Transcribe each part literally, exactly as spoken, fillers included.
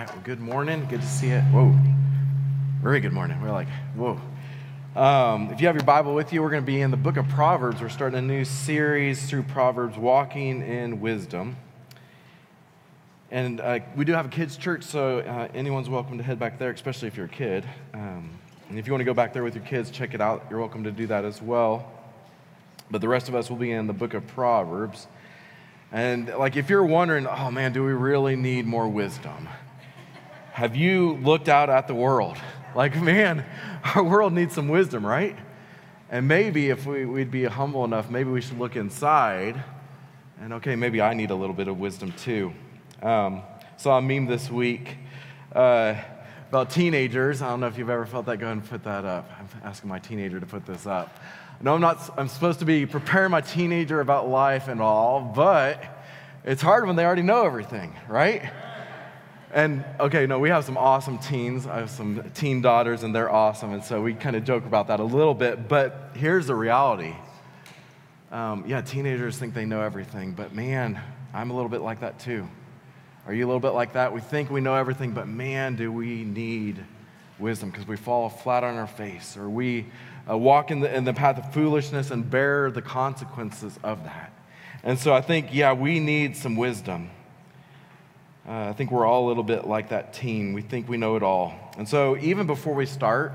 right, well, good morning. Good to see it. Whoa. Very good morning. We're like, whoa. Um, if you have your Bible with you, we're going to be in the book of Proverbs. We're starting a new series through Proverbs, Walking in Wisdom. And uh, we do have a kids' church, so uh, anyone's welcome to head back there, especially if you're a kid. Um, and if you want to go back there with your kids, check it out. You're welcome to do that as well. But the rest of us will be in the book of Proverbs. And like, if you're wondering, oh man, do we really need more wisdom? Have you looked out at the world? Like, man, our world needs some wisdom, right? And maybe if we, we'd be humble enough, maybe we should look inside and, okay, maybe I need a little bit of wisdom too. Um, saw a meme this week uh, about teenagers. I don't know if you've ever felt that. Go ahead and put that up. I'm asking my teenager to put this up. No, I'm not. I'm supposed to be preparing my teenager about life and all, but it's hard when they already know everything, right? And, okay, no, we have some awesome teens. I have some teen daughters, and they're awesome, and so we kind of joke about that a little bit, but here's the reality. Um, yeah, teenagers think they know everything, but man, I'm a little bit like that too. Are you a little bit like that? We think we know everything, but man, do we need wisdom, because we fall flat on our face, or we uh, walk in the, in the path of foolishness and bear the consequences of that. And so I think, yeah, we need some wisdom. Uh, I think we're all a little bit like that teen. We think we know it all. And so even before we start,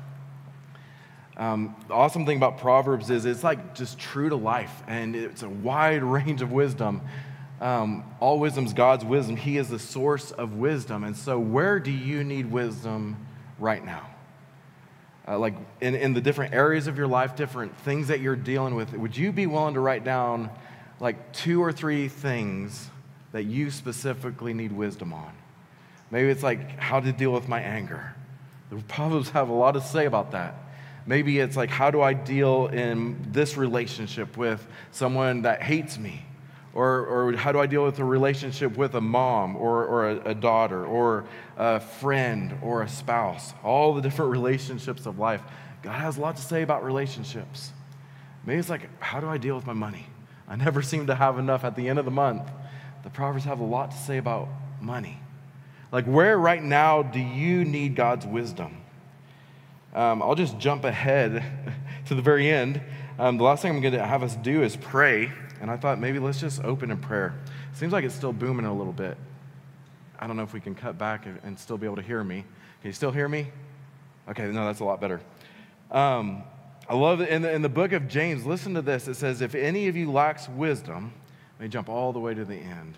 um, the awesome thing about Proverbs is it's like just true to life, and it's a wide range of wisdom. Um, all wisdom's God's wisdom. He is the source of wisdom. And so where do you need wisdom right now? Uh, like in, in the different areas of your life, different things that you're dealing with, would you be willing to write down like two or three things that you specifically need wisdom on? Maybe it's like how to deal with my anger. The Proverbs have a lot to say about that. Maybe it's like, how do I deal in this relationship with someone that hates me? Or, or how do I deal with a relationship with a mom or, or a, a daughter or a friend or a spouse? All the different relationships of life. God has a lot to say about relationships. Maybe it's like, how do I deal with my money? I never seem to have enough at the end of the month. The Proverbs have a lot to say about money. Like, where right now do you need God's wisdom? Um, I'll just jump ahead to the very end. Um, the last thing I'm going to have us do is pray. And I thought maybe let's just open in prayer. Seems like it's still booming a little bit. I don't know if we can cut back and still be able to hear me. Can you still hear me? Okay, no, that's a lot better. Um, I love it. In the, in the book of James, listen to this. It says, if any of you lacks wisdom, let me jump all the way to the end.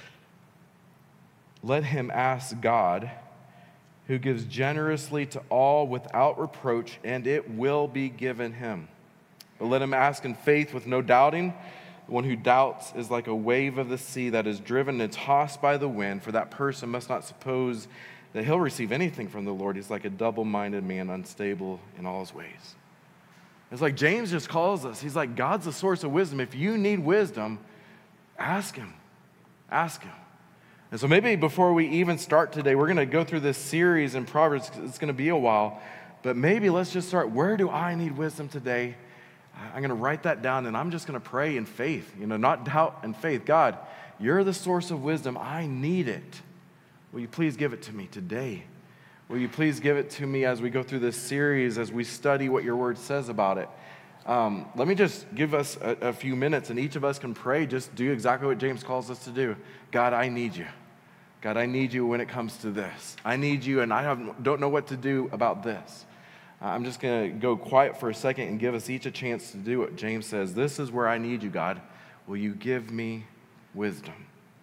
Let him ask God, who gives generously to all without reproach, and it will be given him. But let him ask in faith with no doubting. The one who doubts is like a wave of the sea that is driven and tossed by the wind. For that person must not suppose that he'll receive anything from the Lord. He's like a double-minded man, unstable in all his ways. It's like James just calls us. He's like, God's the source of wisdom. If you need wisdom, ask him. Ask him. And so maybe before we even start today, we're going to go through this series in Proverbs. It's going to be a while. But maybe let's just start. Where do I need wisdom today? I'm going to write that down, and I'm just going to pray in faith. You know, not doubt and faith. God, you're the source of wisdom. I need it. Will you please give it to me today? Will you please give it to me as we go through this series, as we study what your word says about it? Um, let me just give us a, a few minutes, and each of us can pray. Just do exactly what James calls us to do. God, I need you. God, I need you when it comes to this. I need you, and I have, don't know what to do about this. Uh, I'm just going to go quiet for a second and give us each a chance to do what James says. This is where I need you, God. Will you give me wisdom?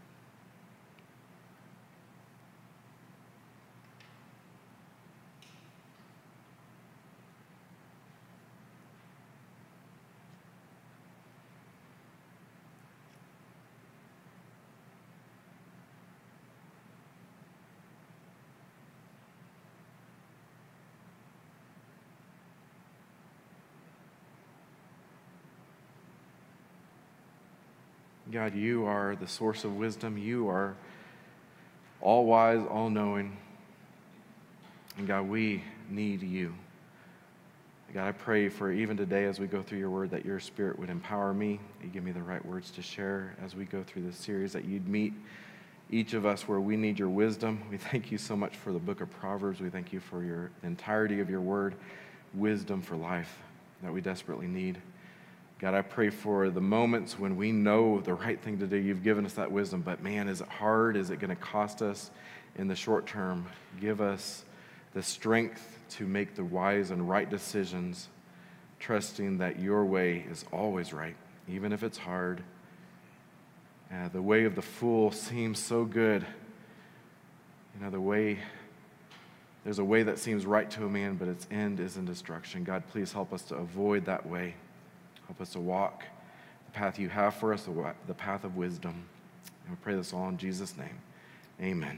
God, you are the source of wisdom. You are all wise, all knowing. And God, we need you. God, I pray for even today as we go through your word that your spirit would empower me. You give me the right words to share as we go through this series, that you'd meet each of us where we need your wisdom. We thank you so much for the book of Proverbs. We thank you for your entirety of your word, wisdom for life that we desperately need. God, I pray for the moments when we know the right thing to do. You've given us that wisdom, but man, is it hard? Is it going to cost us in the short term? Give us the strength to make the wise and right decisions, trusting that your way is always right, even if it's hard. Uh, the way of the fool seems so good. You know, the way, there's a way that seems right to a man, but its end is in destruction. God, please help us to avoid that way. Help us to walk the path you have for us, the, the path of wisdom. And we pray this all in Jesus' name. Amen.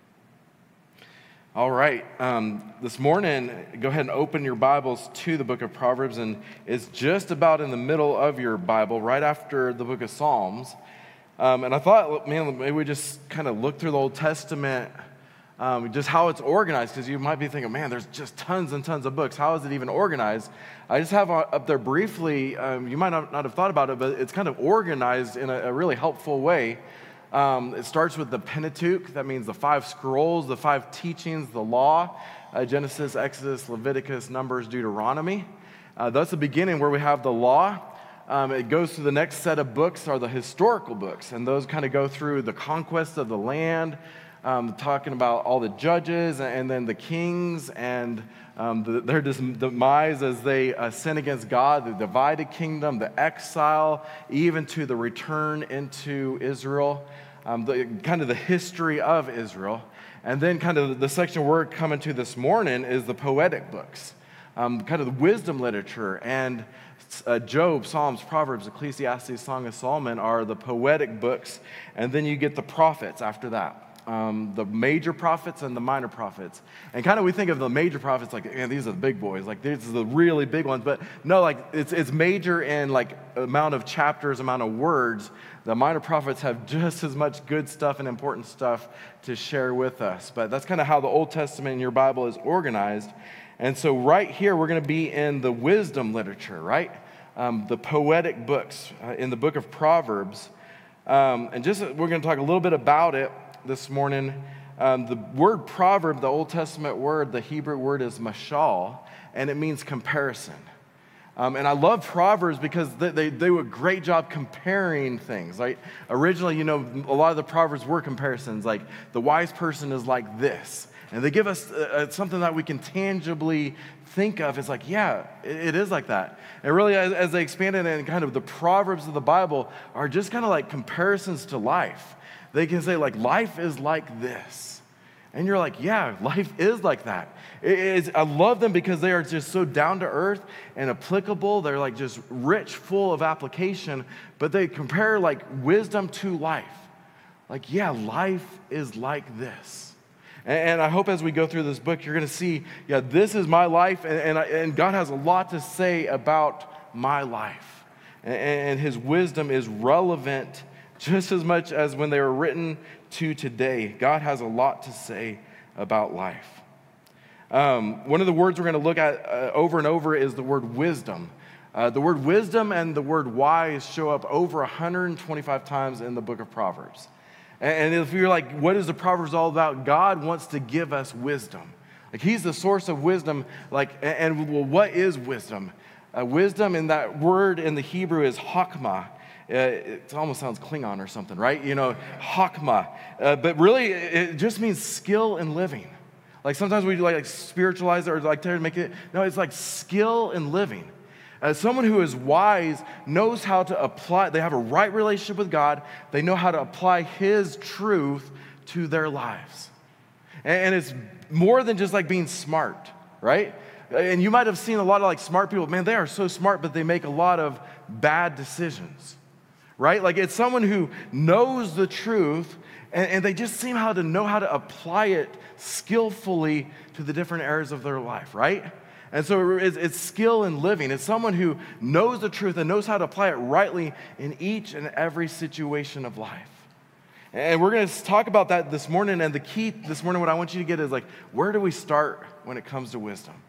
All right, um, this morning, go ahead and open your Bibles to the book of Proverbs, and it's just about in the middle of your Bible, right after the book of Psalms. Um, and I thought, man, maybe we just kind of look through the Old Testament, um, just how it's organized, because you might be thinking, man, there's just tons and tons of books. How is it even organized? I just have up there briefly, um, you might not, not have thought about it, but it's kind of organized in a, a really helpful way. Um, it starts with the Pentateuch. That means the five scrolls, the five teachings, the law, uh, Genesis, Exodus, Leviticus, Numbers, Deuteronomy. Uh, that's the beginning where we have the law. Um, it goes to the next set of books are the historical books, and those kind of go through the conquest of the land, um, talking about all the judges and then the kings and um, the, their demise as they uh, sin against God, the divided kingdom, the exile, even to the return into Israel, um, the, kind of the history of Israel. And then kind of the section we're coming to this morning is the poetic books, um, kind of the wisdom literature. And Uh, Job, Psalms, Proverbs, Ecclesiastes, Song of Solomon are the poetic books, and then you get the prophets after that. Um, the major prophets and the minor prophets. And kind of we think of the major prophets like, man, these are the big boys, like these are the really big ones, but no, like it's it's major in like amount of chapters, amount of words. The minor prophets have just as much good stuff and important stuff to share with us. But that's kind of how the Old Testament in your Bible is organized. And so right here, we're going to be in the wisdom literature, right? Um, the poetic books uh, in the book of Proverbs. Um, and just we're going to talk a little bit about it this morning. Um, the word proverb, the Old Testament word, the Hebrew word is mashal, and it means comparison. Um, and I love Proverbs because they, they, they do a great job comparing things. Right? Originally, you know, a lot of the Proverbs were comparisons, like the wise person is like this. And they give us uh, something that we can tangibly think of. It's like, yeah, it, it is like that. And really, as, as they expanded and kind of the Proverbs of the Bible are just kind of like comparisons to life. They can say, like, life is like this. And you're like, yeah, life is like that. It is, I love them because they are just so down to earth and applicable. They're like just rich, full of application. But they compare like wisdom to life. Like, yeah, life is like this. And I hope as we go through this book, you're going to see, yeah, this is my life, and, and, I, and God has a lot to say about my life. And, and his wisdom is relevant just as much as when they were written to today. God has a lot to say about life. Um, one of the words we're going to look at uh, over and over is the word wisdom. Uh, the word wisdom and the word wise show up over one hundred twenty-five times in the book of Proverbs. And if you're like, what is the Proverbs all about? God wants to give us wisdom. Like he's the source of wisdom. Like, and well, what is wisdom? Uh, wisdom in that word in the Hebrew is hakma. Uh, it almost sounds Klingon or something, right? You know, hakma. Uh, but really, it just means skill in living. Like sometimes we like, like spiritualize it or like to make it. No, it's like skill in living. As someone who is wise knows how to apply, they have a right relationship with God, they know how to apply his truth to their lives. And it's more than just like being smart, right? And you might have seen a lot of like smart people, man, they are so smart, but they make a lot of bad decisions, right? Like it's someone who knows the truth and, and they just seem how to know how to apply it skillfully to the different areas of their life, right? And so it's, it's skill in living. It's someone who knows the truth and knows how to apply it rightly in each and every situation of life. And we're going to talk about that this morning. And the key this morning, what I want you to get is like, where do we start when it comes to wisdom?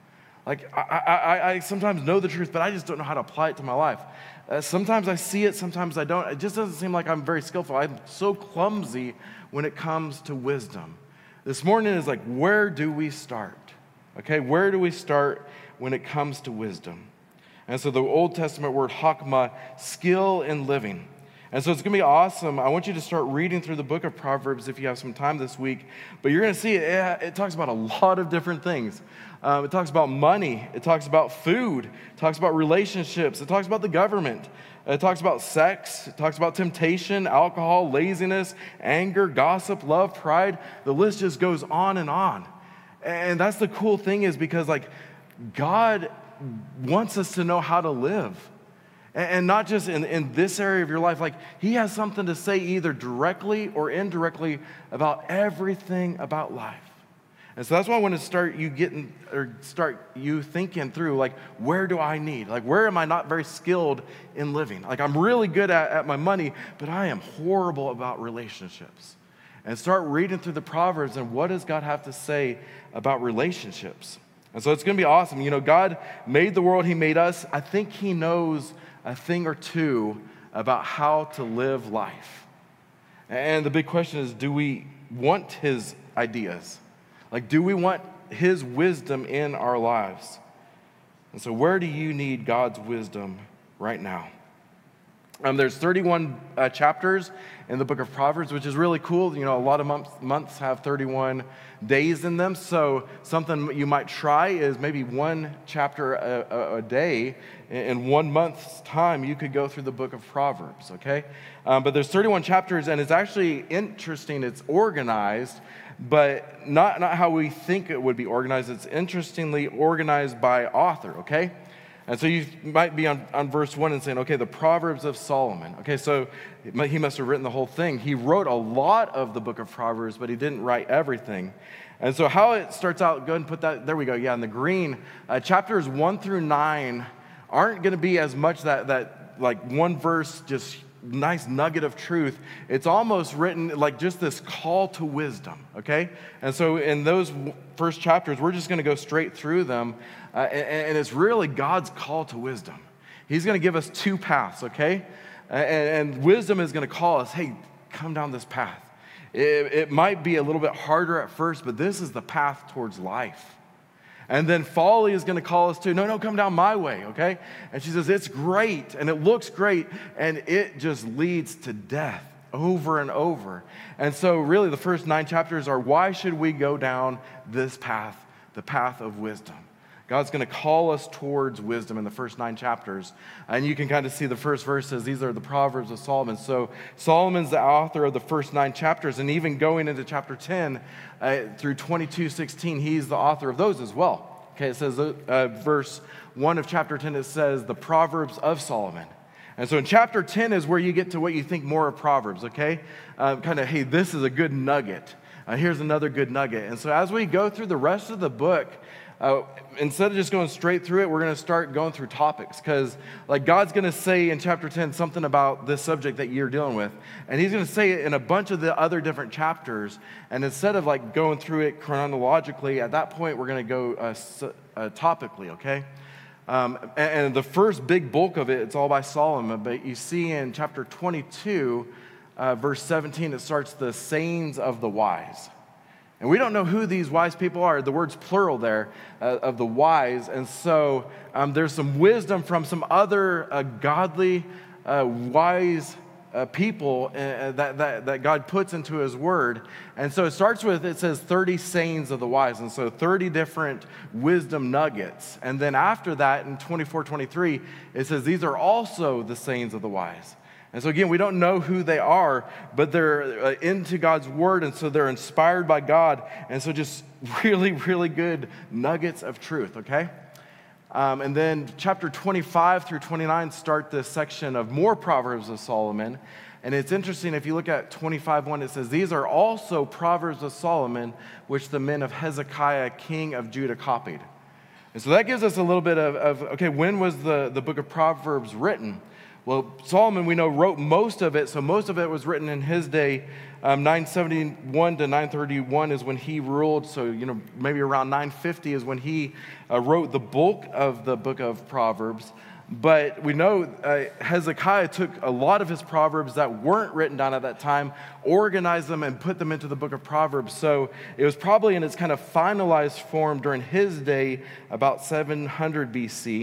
Like, I, I, I sometimes know the truth, but I just don't know how to apply it to my life. Uh, sometimes I see it, sometimes I don't. It just doesn't seem like I'm very skillful. I'm so clumsy when it comes to wisdom. This morning is like, where do we start? Okay, where do we start when it comes to wisdom? And so the Old Testament word hakma, skill in living. And so it's going to be awesome. I want you to start reading through the book of Proverbs if you have some time this week. But you're going to see it, it, it talks about a lot of different things. Um, it talks about money. It talks about food. It talks about relationships. It talks about the government. It talks about sex. It talks about temptation, alcohol, laziness, anger, gossip, love, pride. The list just goes on and on. And that's the cool thing is because like God wants us to know how to live. And not just in, in this area of your life, like he has something to say either directly or indirectly about everything about life. And so that's why I want to start you getting, or start you thinking through, like, where do I need? Like, where am I not very skilled in living? Like, I'm really good at, at my money, but I am horrible about relationships. And start reading through the Proverbs and what does God have to say about relationships? And so it's going to be awesome. You know, God made the world, he made us. I think he knows a thing or two about how to live life. And the big question is, do we want his ideas? Like, do we want his wisdom in our lives? And so where do you need God's wisdom right now? Um, there's thirty-one uh, chapters in the book of Proverbs, which is really cool. You know, a lot of months, months have thirty-one days in them. So something you might try is maybe one chapter a, a, a day. In one month's time, you could go through the book of Proverbs, okay? Um, but there's thirty-one chapters, and it's actually interesting. It's organized, but not, not how we think it would be organized. It's interestingly organized by author, okay? And so you might be on, on verse one and saying, okay, the Proverbs of Solomon. Okay, so he must have written the whole thing. He wrote a lot of the book of Proverbs, but he didn't write everything. And so how it starts out, go ahead and put that, there we go, yeah, in the green. Uh, chapters one through nine aren't going to be as much that, that like one verse, just nice nugget of truth. It's almost written like just this call to wisdom, okay? And so in those first chapters, we're just going to go straight through them. Uh, and, and it's really God's call to wisdom. He's going to give us two paths, okay? And, and wisdom is going to call us, hey, come down this path. It, it might be a little bit harder at first, but this is the path towards life. And then folly is going to call us to, no, no, come down my way, okay? And she says, it's great, and it looks great, and it just leads to death over and over. And so really the first nine chapters are, why should we go down this path, the path of wisdom? God's going to call us towards wisdom in the first nine chapters. And you can kind of see the first verses. These are the Proverbs of Solomon. So Solomon's the author of the first nine chapters. And even going into chapter ten uh, through twenty-two sixteen, he's the author of those as well. Okay, it says, uh, verse one of chapter ten, it says the Proverbs of Solomon. And so in chapter ten is where you get to what you think more of Proverbs, okay? Uh, kind of, hey, this is a good nugget. Uh, here's another good nugget. And so as we go through the rest of the book, Uh, instead of just going straight through it, we're going to start going through topics because like God's going to say in chapter ten something about this subject that you're dealing with. And he's going to say it in a bunch of the other different chapters. And instead of like going through it chronologically, at that point, we're going to go uh, uh, topically, okay? Um, and, and the first big bulk of it, it's all by Solomon. But you see in chapter twenty-two, uh, verse seventeen, it starts the sayings of the wise. And we don't know who these wise people are. The word's plural there, uh, of the wise. And so um, there's some wisdom from some other uh, godly, uh, wise uh, people uh, that, that, that God puts into his word. And so it starts with, it says thirty sayings of the wise. And so thirty different wisdom nuggets. And then after that, in twenty-four twenty-three, it says these are also the sayings of the wise. And so again, we don't know who they are, but they're uh, into God's word, and so they're inspired by God. And so just really, really good nuggets of truth, okay? Um, and then chapter twenty-five through twenty-nine start this section of more Proverbs of Solomon. And it's interesting, if you look at twenty-five one, it says, these are also Proverbs of Solomon, which the men of Hezekiah, king of Judah, copied. And so that gives us a little bit of, of okay, when was the, the book of Proverbs written? Well, Solomon, we know, wrote most of it, so most of it was written in his day. Um, nine seventy-one to nine thirty-one is when he ruled, so, you know, maybe around nine fifty is when he uh, wrote the bulk of the book of Proverbs. But we know uh, Hezekiah took a lot of his Proverbs that weren't written down at that time, organized them, and put them into the book of Proverbs. So it was probably in its kind of finalized form during his day, about seven hundred B C.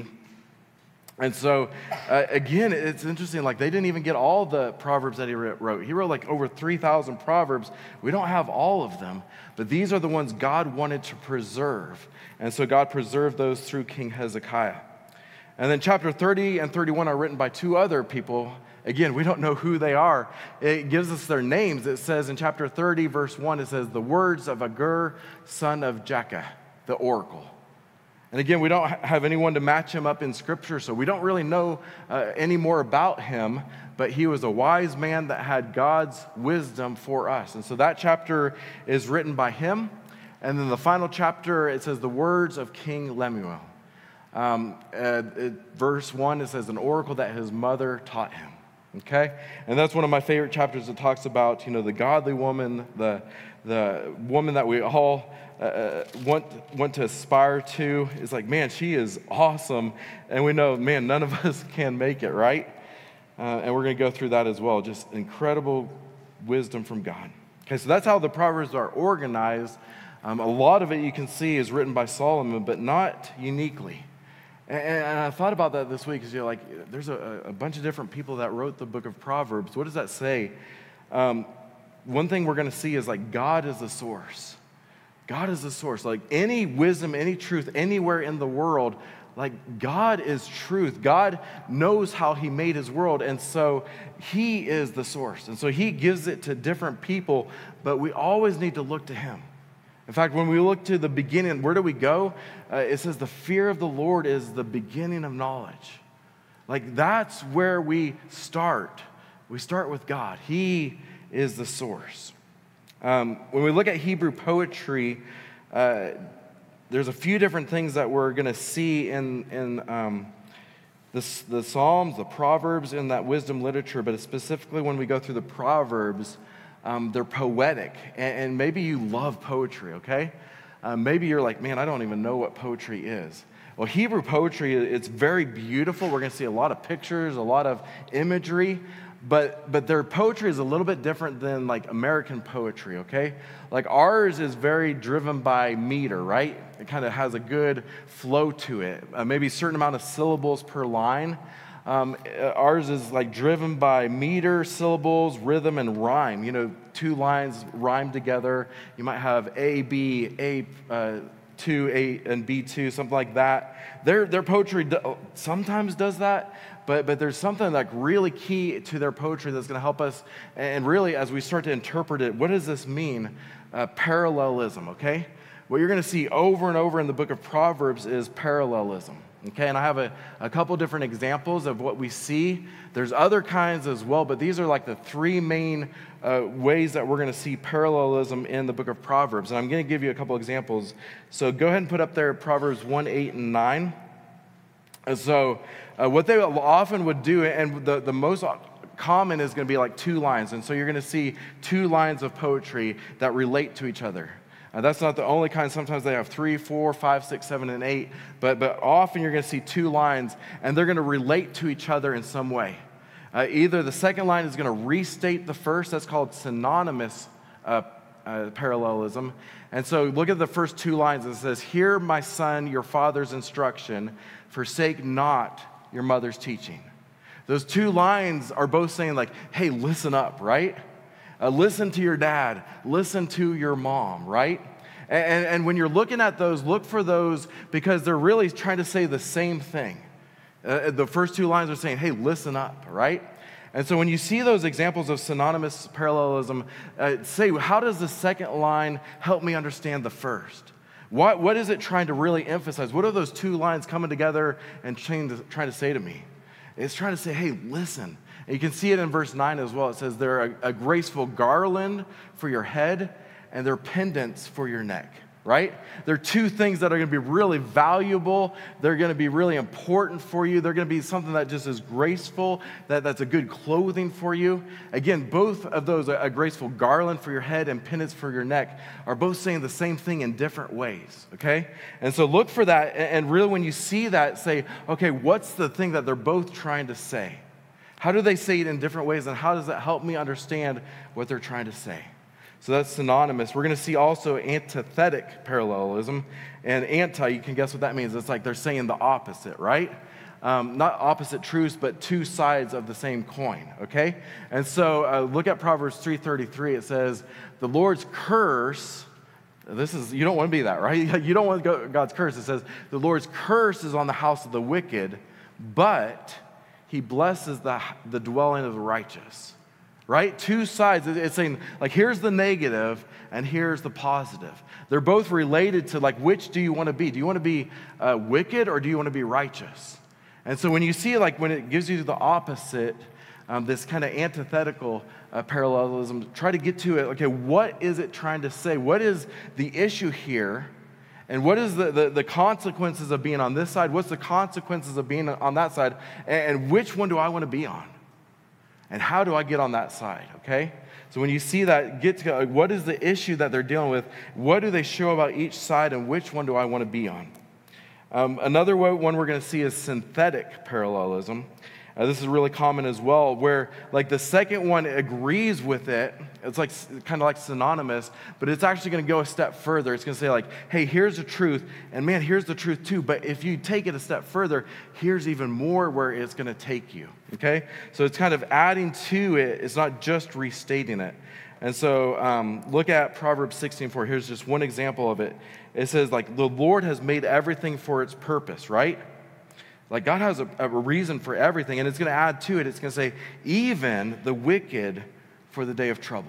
And so, uh, again, it's interesting, like they didn't even get all the Proverbs that he wrote. He wrote like over three thousand Proverbs. We don't have all of them, but these are the ones God wanted to preserve. And so God preserved those through King Hezekiah. And then chapter thirty and thirty-one are written by two other people. Again, we don't know who they are. It gives us their names. It says in chapter thirty, verse one, it says, the words of Agur, son of Jakeh, the oracle. And again, we don't have anyone to match him up in Scripture, so we don't really know uh, any more about him, but he was a wise man that had God's wisdom for us. And so that chapter is written by him. And then the final chapter, it says the words of King Lemuel. Um, uh, it, verse one, it says an oracle that his mother taught him. Okay? And that's one of my favorite chapters that talks about, you know, the godly woman, the, the woman that we all uh, want, want to aspire to. It's like, man, she is awesome. And we know, man, none of us can make it, right? Uh, and we're going to go through that as well. Just incredible wisdom from God. Okay, so that's how the Proverbs are organized. Um, a lot of it you can see is written by Solomon, but not uniquely. And, and I thought about that this week because you're like, there's a, a bunch of different people that wrote the book of Proverbs. What does that say? Um, one thing we're going to see is like God is the source. God is the source. Like any wisdom, any truth, anywhere in the world, like God is truth. God knows how he made his world, and so he is the source. And so he gives it to different people, but we always need to look to him. In fact, when we look to the beginning, where do we go? Uh, it says the fear of the Lord is the beginning of knowledge. Like that's where we start. We start with God. He is the source. Um, when we look at Hebrew poetry, uh, there's a few different things that we're going to see in, in um, the, the Psalms, the Proverbs, in that wisdom literature, but specifically when we go through the Proverbs, um, they're poetic. And, and maybe you love poetry, okay? Uh, maybe you're like, man, I don't even know what poetry is. Well, Hebrew poetry, it's very beautiful. We're going to see a lot of pictures, a lot of imagery. But but their poetry is a little bit different than like American poetry, okay? Like ours is very driven by meter, right? It kind of has a good flow to it, uh, maybe a certain amount of syllables per line. Um, ours is like driven by meter, syllables, rhythm, and rhyme. You know, two lines rhyme together. You might have A, B, A, uh, two, A, and B two, something like that. Their their poetry do, sometimes does that. But but there's something like really key to their poetry that's going to help us. And really, as we start to interpret it, what does this mean? Uh, parallelism, okay? What you're going to see over and over in the book of Proverbs is parallelism, okay? And I have a, a couple different examples of what we see. There's other kinds as well, but these are like the three main uh, ways that we're going to see parallelism in the book of Proverbs. And I'm going to give you a couple examples. So go ahead and put up there Proverbs one, eight, and nine. And so uh, what they often would do, and the, the most common is going to be like two lines. And so you're going to see two lines of poetry that relate to each other. Uh, that's not the only kind. Sometimes they have three, four, five, six, seven, and eight. But, but often you're going to see two lines, and they're going to relate to each other in some way. Uh, either the second line is going to restate the first. That's called synonymous uh, uh, parallelism. And so look at the first two lines. It says, "Hear, my son, your father's instruction. Forsake not your mother's teaching." Those two lines are both saying like, hey, listen up, right? Uh, listen to your dad. Listen to your mom, right? And, and when you're looking at those, look for those because they're really trying to say the same thing. Uh, the first two lines are saying, hey, listen up, right? And so when you see those examples of synonymous parallelism, uh, say, how does the second line help me understand the first? What, what is it trying to really emphasize? What are those two lines coming together and trying to, trying to say to me? It's trying to say, hey, listen. And you can see it in verse nine as well. It says, they're a, a graceful garland for your head and they're pendants for your neck. right? They're two things that are going to be really valuable. They're going to be really important for you. They're going to be something that just is graceful, that, that's a good clothing for you. Again, both of those, a graceful garland for your head and pendants for your neck, are both saying the same thing in different ways, okay? And so look for that, and really when you see that, say, okay, what's the thing that they're both trying to say? How do they say it in different ways, and how does that help me understand what they're trying to say? So that's synonymous. We're going to see also antithetic parallelism. And anti, you can guess what that means. It's like they're saying the opposite, right? Um, not opposite truths, but two sides of the same coin, okay? And so uh, look at Proverbs three thirty-three. It says, the Lord's curse, this is, you don't want to be that, right? You don't want to go God's curse. It says, the Lord's curse is on the house of the wicked, but he blesses the, the dwelling of the righteous. Right? Two sides. It's saying, like, here's the negative and here's the positive. They're both related to, like, which do you want to be? Do you want to be uh, wicked or do you want to be righteous? And so when you see, like, when it gives you the opposite, um, this kind of antithetical uh, parallelism, try to get to it. Okay, what is it trying to say? What is the issue here? And what is the, the, the consequences of being on this side? What's the consequences of being on that side? And, and which one do I want to be on? And how do I get on that side, okay? So when you see that, get to like, what is the issue that they're dealing with? What do they show about each side, and which one do I want to be on? Um, another one we're going to see is synthetic parallelism. Uh, this is really common as well, where like the second one agrees with it. It's like kind of like synonymous, but it's actually going to go a step further. It's going to say like, hey, here's the truth, and man, here's the truth too. But if you take it a step further, here's even more where it's going to take you, okay? So it's kind of adding to it. It's not just restating it. And so um, look at Proverbs sixteen four. Here's just one example of it. It says like, the Lord has made everything for its purpose, right? Like God has a, a reason for everything, and it's going to add to it. It's going to say, even the wicked for the day of trouble.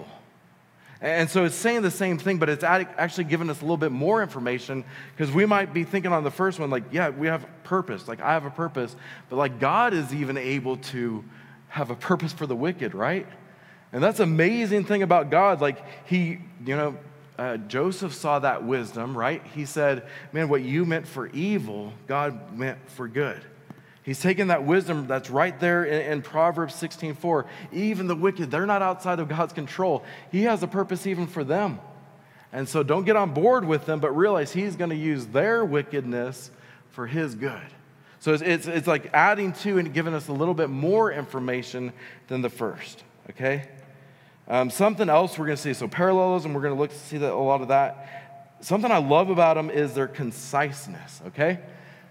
And so it's saying the same thing, but it's actually giving us a little bit more information, because we might be thinking on the first one, like, yeah, we have purpose. Like, I have a purpose. But like God is even able to have a purpose for the wicked, right? And that's an amazing thing about God. Like he, you know, Uh, Joseph saw that wisdom, right? He said, man, what you meant for evil, God meant for good. He's taken that wisdom that's right there in, in Proverbs sixteen four. Even the wicked, they're not outside of God's control. He has a purpose even for them. And so don't get on board with them, but realize he's going to use their wickedness for his good. So it's, it's, it's like adding to and giving us a little bit more information than the first, okay? Um, something else we're going to see, so parallelism, we're going to look to see that a lot of that. Something I love about them is their conciseness, okay?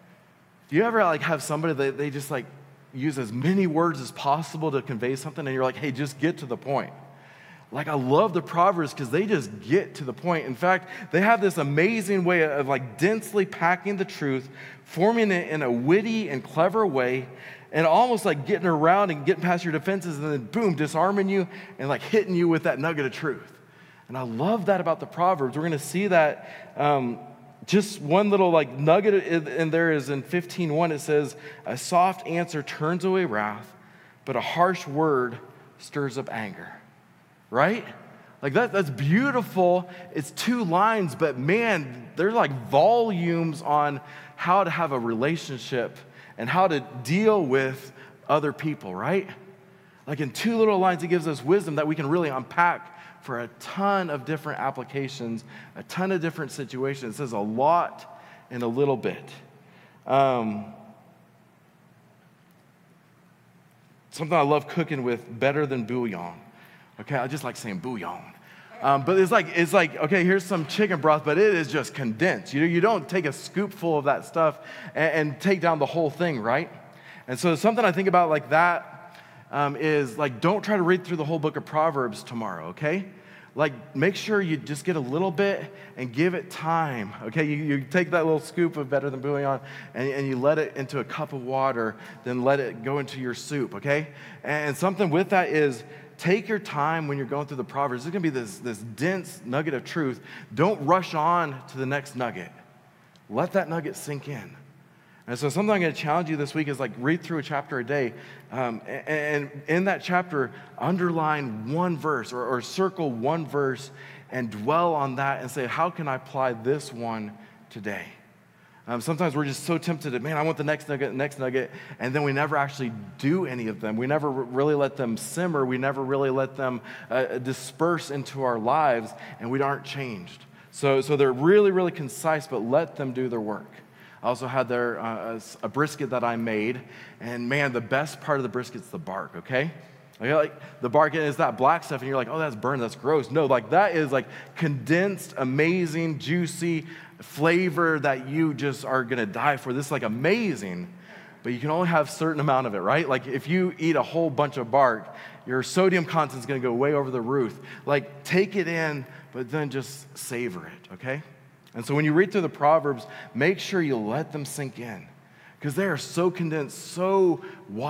Do you ever like have somebody that they just like use as many words as possible to convey something, and you're like, hey, just get to the point? Like I love the Proverbs because they just get to the point. In fact, they have this amazing way of like densely packing the truth, forming it in a witty and clever way, and almost like getting around and getting past your defenses and then boom, disarming you and like hitting you with that nugget of truth. And I love that about the Proverbs. We're going to see that um, just one little like nugget in there is in fifteen one. It says, a soft answer turns away wrath, but a harsh word stirs up anger. Right? Like that, that's beautiful. It's two lines, but man, there's like volumes on how to have a relationship and how to deal with other people, right? Like in two little lines, it gives us wisdom that we can really unpack for a ton of different applications, a ton of different situations. It says a lot in a little bit. Um, something I love cooking with, better than bouillon. Okay, I just like saying bouillon. Um, but it's like, it's like, okay, here's some chicken broth, but it is just condensed. You know, you don't take a scoopful of that stuff and, and take down the whole thing, right? And so something I think about like that um, is like, don't try to read through the whole book of Proverbs tomorrow, okay? Like, make sure you just get a little bit and give it time, okay? You, you take that little scoop of better than bouillon and, and you let it into a cup of water, then let it go into your soup, okay? And something with that is, take your time when you're going through the Proverbs. There's going to be this, this dense nugget of truth. Don't rush on to the next nugget. Let that nugget sink in. And so something I'm going to challenge you this week is like read through a chapter a day. Um, and in that chapter, underline one verse or, or circle one verse and dwell on that and say, how can I apply this one today? Um, sometimes we're just so tempted to, man, I want the next nugget, next nugget, and then we never actually do any of them. We never r- really let them simmer. We never really let them uh, disperse into our lives, and we aren't changed. So, so they're really, really concise, but let them do their work. I also had there uh, a brisket that I made, and man, the best part of the brisket's the bark, okay? Like, like the bark is that black stuff, and you're like, oh, that's burned, that's gross. No, like that is like condensed, amazing, juicy flavor that you just are gonna die for. This is like amazing, but you can only have a certain amount of it, right? Like if you eat a whole bunch of bark, your sodium content's gonna go way over the roof. Like take it in, but then just savor it, okay? And so when you read through the Proverbs, make sure you let them sink in, because they are so condensed, so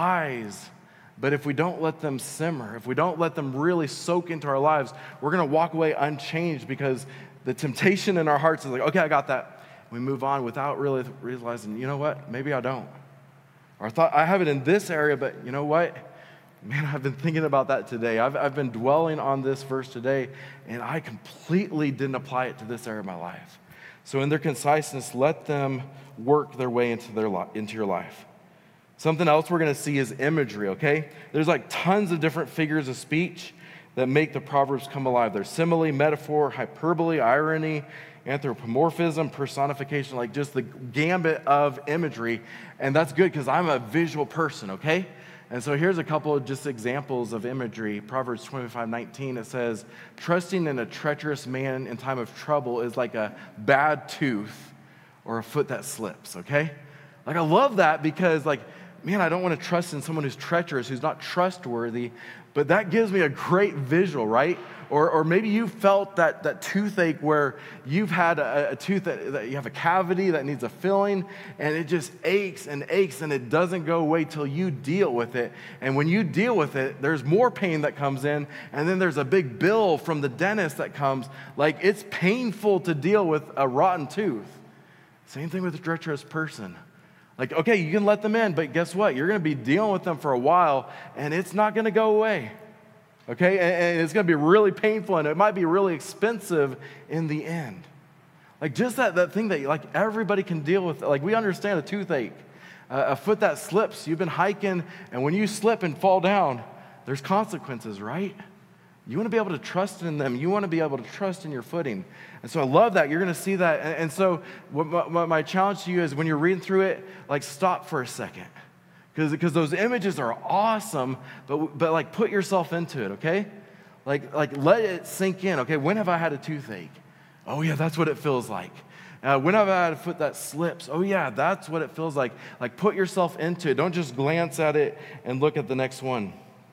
wise. But if we don't let them simmer, if we don't let them really soak into our lives, we're gonna walk away unchanged, because the temptation in our hearts is like, okay, I got that. We move on without really realizing, you know what, maybe I don't. Or I thought I have it in this area, but you know what? Man, I've been thinking about that today. I've, I've been dwelling on this verse today, and I completely didn't apply it to this area of my life. So in their conciseness, let them work their way into, their li- into your life. Something else we're going to see is imagery, okay? There's like tons of different figures of speech that make the Proverbs come alive. There's simile, metaphor, hyperbole, irony, anthropomorphism, personification, like just the gambit of imagery. And that's good because I'm a visual person, okay? And so here's a couple of just examples of imagery. Proverbs twenty-five nineteen, it says, trusting in a treacherous man in time of trouble is like a bad tooth or a foot that slips, okay? Like I love that because like, man, I don't want to trust in someone who's treacherous, who's not trustworthy, but that gives me a great visual, right? Or or maybe you felt that, that toothache where you've had a, a tooth that, that you have a cavity that needs a filling, and it just aches and aches, and it doesn't go away till you deal with it. And when you deal with it, there's more pain that comes in, and then there's a big bill from the dentist that comes. Like, it's painful to deal with a rotten tooth. Same thing with a treacherous person. Like, okay, you can let them in, but guess what? You're going to be dealing with them for a while, and it's not going to go away, okay? And, and it's going to be really painful, and it might be really expensive in the end. Like, just that, that thing that, like, everybody can deal with. Like, we understand a toothache, uh, a foot that slips. You've been hiking, and when you slip and fall down, there's consequences, right? You want to be able to trust in them. You want to be able to trust in your footing. And so I love that. You're going to see that. And, and so what my, what my challenge to you is when you're reading through it, like stop for a second. Because those images are awesome, but, but like put yourself into it, okay? Like, like let it sink in, okay? When have I had a toothache? Oh yeah, that's what it feels like. Uh, when have I had a foot that slips? Oh yeah, that's what it feels like. Like put yourself into it. Don't just glance at it and look at the next one.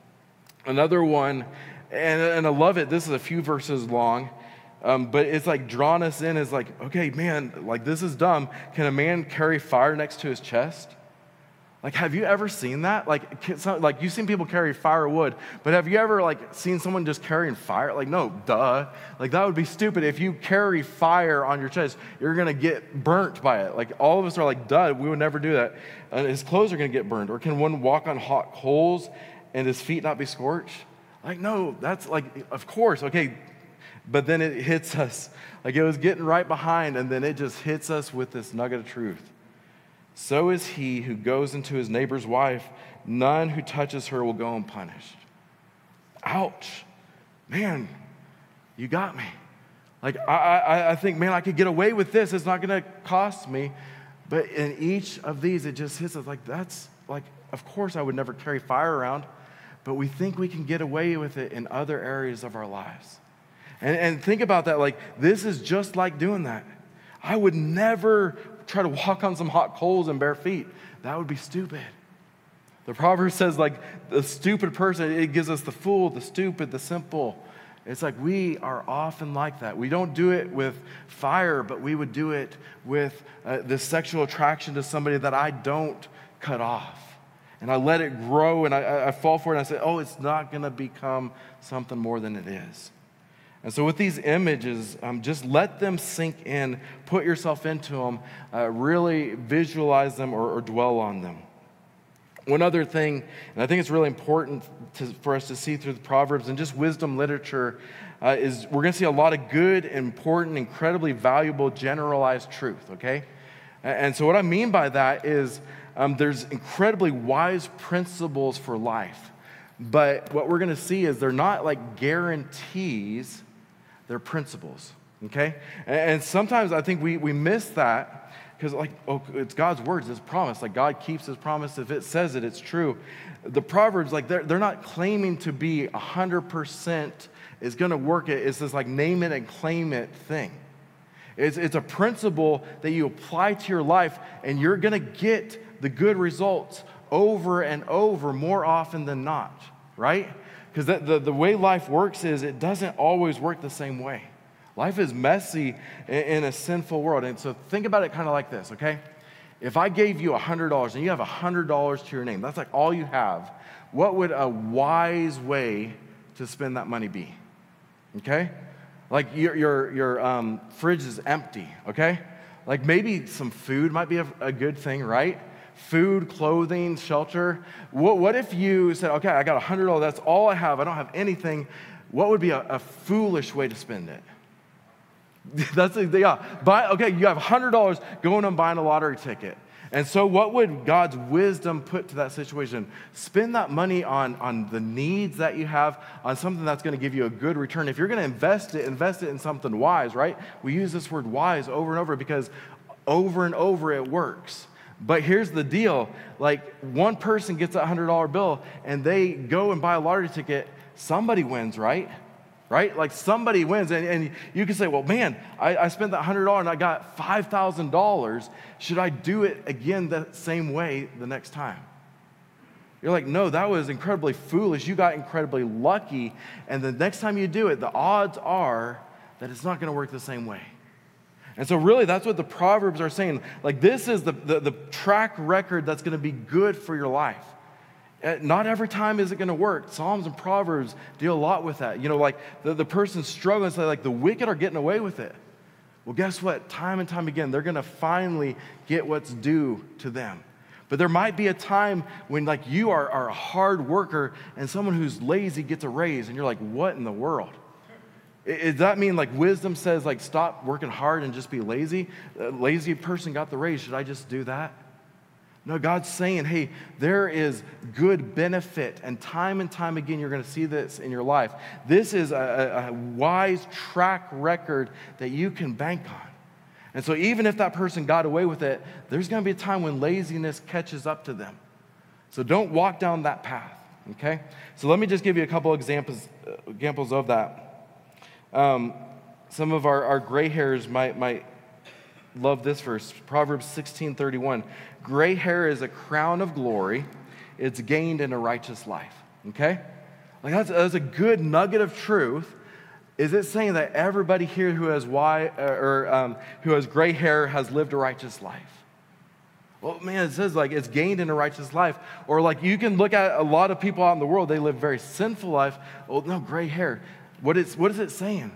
Another one, and, and I love it. This is a few verses long, um, but it's like drawn us in as like, okay, man, like this is dumb. Can a man carry fire next to his chest? Like, have you ever seen that? Like, can, some, like you've seen people carry firewood, but have you ever like seen someone just carrying fire? Like, no, duh. Like that would be stupid. If you carry fire on your chest, you're gonna get burnt by it. Like all of us are like, duh, we would never do that. And his clothes are gonna get burned. Or can one walk on hot coals and his feet not be scorched? Like, no, that's like, of course, okay. But then it hits us. Like it was getting right behind, and then it just hits us with this nugget of truth. So is he who goes into his neighbor's wife. None who touches her will go unpunished. Ouch. Man, you got me. Like, I, I, I think, man, I could get away with this. It's not going to cost me. But in each of these, it just hits us like, that's like, of course I would never carry fire around. But we think we can get away with it in other areas of our lives. And, and think about that. Like, this is just like doing that. I would never try to walk on some hot coals in bare feet. That would be stupid. The proverb says, like, the stupid person, it gives us the fool, the stupid, the simple. It's like we are often like that. We don't do it with fire, but we would do it with uh, this sexual attraction to somebody that I don't cut off. And I let it grow, and I, I fall for it, and I say, oh, it's not going to become something more than it is. And so with these images, um, just let them sink in, put yourself into them, uh, really visualize them or, or dwell on them. One other thing, and I think it's really important to, for us to see through the Proverbs and just wisdom literature, uh, is we're going to see a lot of good, important, incredibly valuable, generalized truth, okay? And so what I mean by that is um, there's incredibly wise principles for life. But what we're going to see is they're not like guarantees, they're principles, okay? And sometimes I think we, we miss that because like, oh, it's God's words, it's promise. Like God keeps his promise. If it says it, it's true. The Proverbs, like they're, they're not claiming to be one hundred percent is going to work it. It's this like name it and claim it thing. It's, it's a principle that you apply to your life and you're going to get the good results over and over more often than not, right? Because the, the, the way life works is it doesn't always work the same way. Life is messy in, in a sinful world. And so think about it kind of like this, okay? If I gave you one hundred dollars and you have one hundred dollars to your name, that's like all you have, what would a wise way to spend that money be? Okay? Like your, your, your um, fridge is empty, okay? Like maybe some food might be a, a good thing, right? Food, clothing, shelter. What, what if you said, okay, I got one hundred dollars, that's all I have, I don't have anything. What would be a, a foolish way to spend it? That's a, yeah. Buy, okay, you have one hundred dollars going and buying a lottery ticket. And so what would God's wisdom put to that situation? Spend that money on, on the needs that you have, on something that's going to give you a good return. If you're going to invest it, invest it in something wise, right? We use this word wise over and over because over and over it works. But here's the deal. Like one person gets a one hundred dollar bill and they go and buy a lottery ticket, somebody wins, right? Right? Like somebody wins. And, and you can say, well, man, I, I spent that one hundred dollars and I got five thousand dollars. Should I do it again the same way the next time? You're like, no, that was incredibly foolish. You got incredibly lucky. And the next time you do it, the odds are that it's not going to work the same way. And so really that's what the Proverbs are saying. Like this is the, the, the track record that's going to be good for your life. Not every time is it going to work. Psalms and Proverbs deal a lot with that. You know, like the, the person struggling, say like the wicked are getting away with it. Well, guess what? Time and time again, they're going to finally get what's due to them. But there might be a time when like you are, are a hard worker and someone who's lazy gets a raise and you're like, what in the world? Does that mean like wisdom says like stop working hard and just be lazy? A lazy person got the raise. Should I just do that? No, God's saying, hey, there is good benefit. And time and time again, you're going to see this in your life. This is a, a wise track record that you can bank on. And so even if that person got away with it, there's going to be a time when laziness catches up to them. So don't walk down that path, okay? So let me just give you a couple examples, uh, examples of that. Um, some of our, our gray hairs might, might love this verse, Proverbs sixteen thirty-one. Gray hair is a crown of glory. It's gained in a righteous life, okay? Like that's, that's a good nugget of truth. Is it saying that everybody here who has white or um, who has gray hair has lived a righteous life? Well, man, it says like it's gained in a righteous life. Or like you can look at a lot of people out in the world, they live very sinful life. Oh, no, gray hair. What is, what is it saying?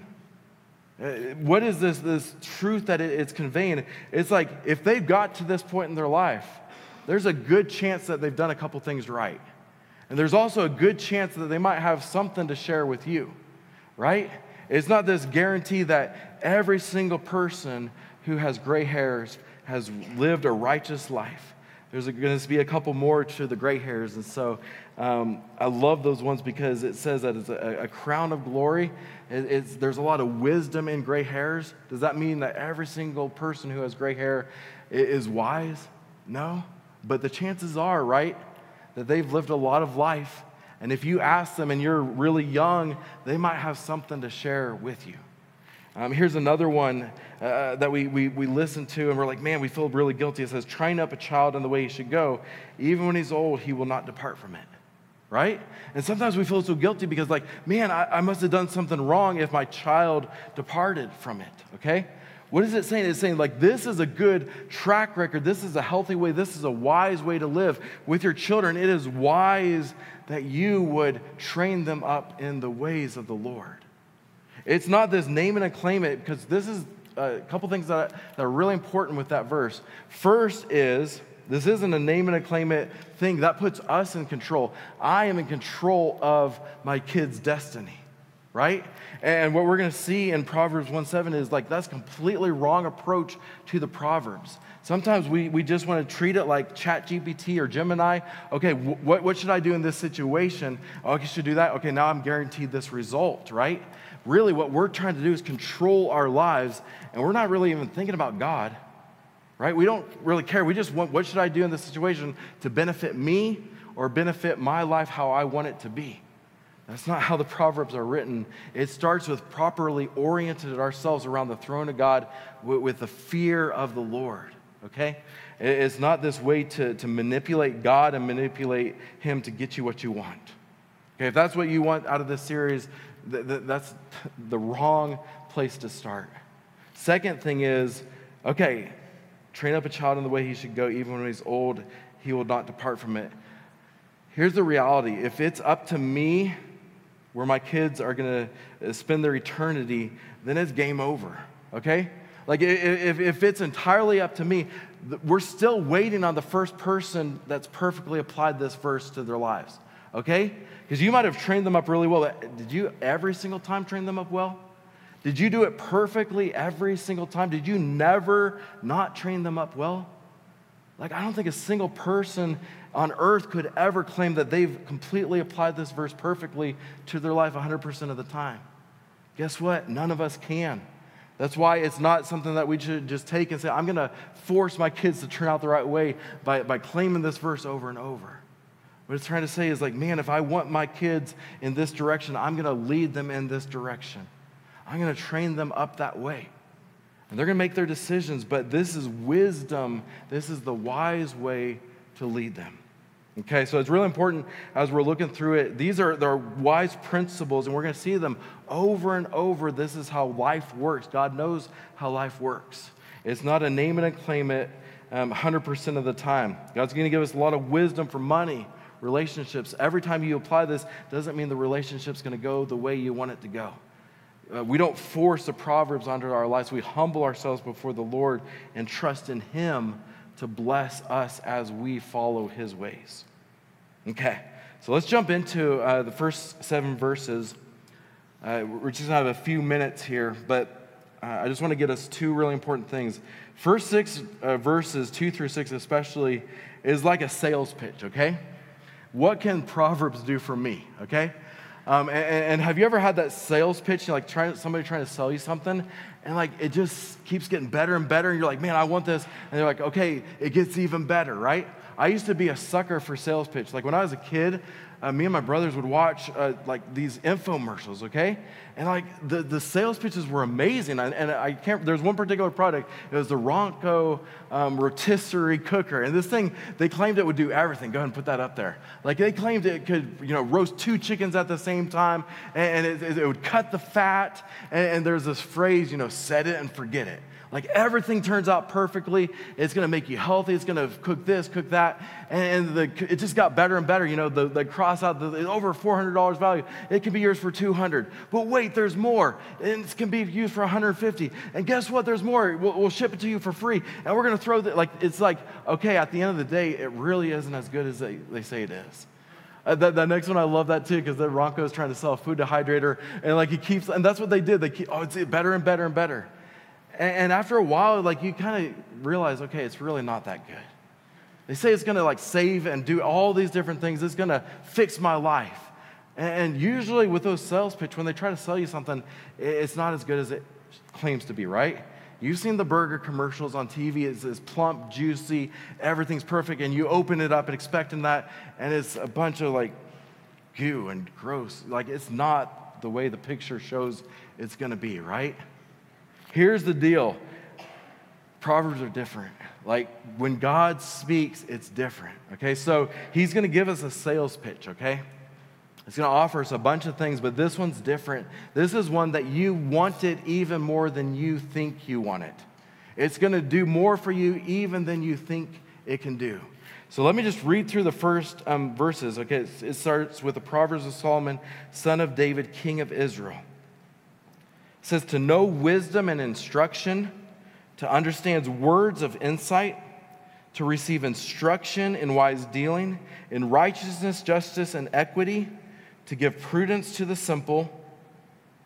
What is this, this truth that it's conveying? It's like if they've got to this point in their life, there's a good chance that they've done a couple things right. And there's also a good chance that they might have something to share with you, right? It's not this guarantee that every single person who has gray hairs has lived a righteous life. There's going to be a couple more to the gray hairs. And so um, I love those ones because it says that it's a, a crown of glory. It, it's, there's a lot of wisdom in gray hairs. Does that mean that every single person who has gray hair is wise? No. But the chances are, right, that they've lived a lot of life. And if you ask them and you're really young, they might have something to share with you. Um, here's another one uh, that we, we, we listen to and we're like, man, we feel really guilty. It says, train up a child in the way he should go. Even when he's old, he will not depart from it, right? And sometimes we feel so guilty because like, man, I, I must have done something wrong if my child departed from it, okay? What is it saying? It's saying like, this is a good track record. This is a healthy way. This is a wise way to live with your children. It is wise that you would train them up in the ways of the Lord. It's not this name it and claim it, because this is a couple things that, that are really important with that verse. First is, this isn't a name it and claim it thing. That puts us in control. I am in control of my kid's destiny, right? And what we're going to see in Proverbs one seven is like that's completely wrong approach to the Proverbs. Sometimes we, we just want to treat it like ChatGPT or Gemini. Okay, wh- what, what should I do in this situation? Oh, I should do that. Okay, now I'm guaranteed this result, right? Really, what we're trying to do is control our lives, and we're not really even thinking about God, right? We don't really care. We just want, what should I do in this situation to benefit me or benefit my life how I want it to be? That's not how the Proverbs are written. It starts with properly oriented ourselves around the throne of God with, with the fear of the Lord, okay? It's not this way to, to manipulate God and manipulate him to get you what you want. Okay, if that's what you want out of this series, th- th- that's the wrong place to start. Second thing is, okay, train up a child in the way he should go, even when he's old, he will not depart from it. Here's the reality. If it's up to me where my kids are going to spend their eternity, then it's game over, okay? Like if, if it's entirely up to me, we're still waiting on the first person that's perfectly applied this verse to their lives, okay? Because you might have trained them up really well. Did you every single time train them up well? Did you do it perfectly every single time? Did you never not train them up well? Like, I don't think a single person on earth could ever claim that they've completely applied this verse perfectly to their life one hundred percent of the time. Guess what? None of us can. That's why it's not something that we should just take and say, I'm going to force my kids to turn out the right way by, by claiming this verse over and over. What it's trying to say is like, man, if I want my kids in this direction, I'm going to lead them in this direction. I'm going to train them up that way. And they're going to make their decisions, but this is wisdom. This is the wise way to lead them. Okay, so it's really important as we're looking through it. These are, they're wise principles, and we're going to see them over and over. This is how life works. God knows how life works. It's not a name it and claim it um, one hundred percent of the time. God's going to give us a lot of wisdom for money, relationships. Every time you apply this, doesn't mean the relationship's going to go the way you want it to go. Uh, we don't force the Proverbs onto our lives. We humble ourselves before the Lord and trust in him to bless us as we follow his ways. Okay, so let's jump into uh, the first seven verses. Uh, we're just going to have a few minutes here, but uh, I just want to get us two really important things. First six uh, verses, two through six especially, is like a sales pitch, okay? What can Proverbs do for me, okay? Um, and, and have you ever had that sales pitch, you know, like trying, somebody trying to sell you something, and like it just keeps getting better and better, and you're like, man, I want this, and they're like, okay, it gets even better, right? I used to be a sucker for sales pitch. Like when I was a kid, uh, me and my brothers would watch uh, like these infomercials, okay? And like the, the sales pitches were amazing. And, and I can't, there's one particular product, it was the Ronco um, rotisserie cooker. And this thing, they claimed it would do everything. Go ahead and put that up there. Like they claimed it could, you know, roast two chickens at the same time, and, and it, it would cut the fat. And, and there's this phrase, you know, set it and forget it. Like everything turns out perfectly. It's going to make you healthy. It's going to cook this, cook that. And the, it just got better and better. You know, the, the cross out, the, over four hundred dollars value. It can be yours for two hundred dollars. But wait, there's more. And it can be used for one hundred fifty dollars. And guess what? There's more. We'll, we'll ship it to you for free. And we're going to throw that. Like, it's like, okay, at the end of the day, it really isn't as good as they, they say it is. Uh, the, the next one, I love that too, because the Ronco is trying to sell a food dehydrator. And like he keeps, and that's what they did. They keep, oh, it's better and better and better. And after a while, like you kind of realize, okay, it's really not that good. They say it's going to like save and do all these different things. It's going to fix my life. And usually with those sales pitch, when they try to sell you something, it's not as good as it claims to be, right? You've seen the burger commercials on T V. It's, it's plump, juicy, everything's perfect. And you open it up and expecting that, and it's a bunch of like goo and gross. Like it's not the way the picture shows it's going to be, right? Here's the deal. Proverbs are different. Like when God speaks, it's different. Okay, so he's going to give us a sales pitch, okay? He's going to offer us a bunch of things, but this one's different. This is one that you want it even more than you think you want it. It's going to do more for you even than you think it can do. So let me just read through the first um, verses. Okay, it starts with the Proverbs of Solomon, son of David, king of Israel. It says, to know wisdom and instruction, to understand words of insight, to receive instruction in wise dealing, in righteousness, justice, and equity, to give prudence to the simple,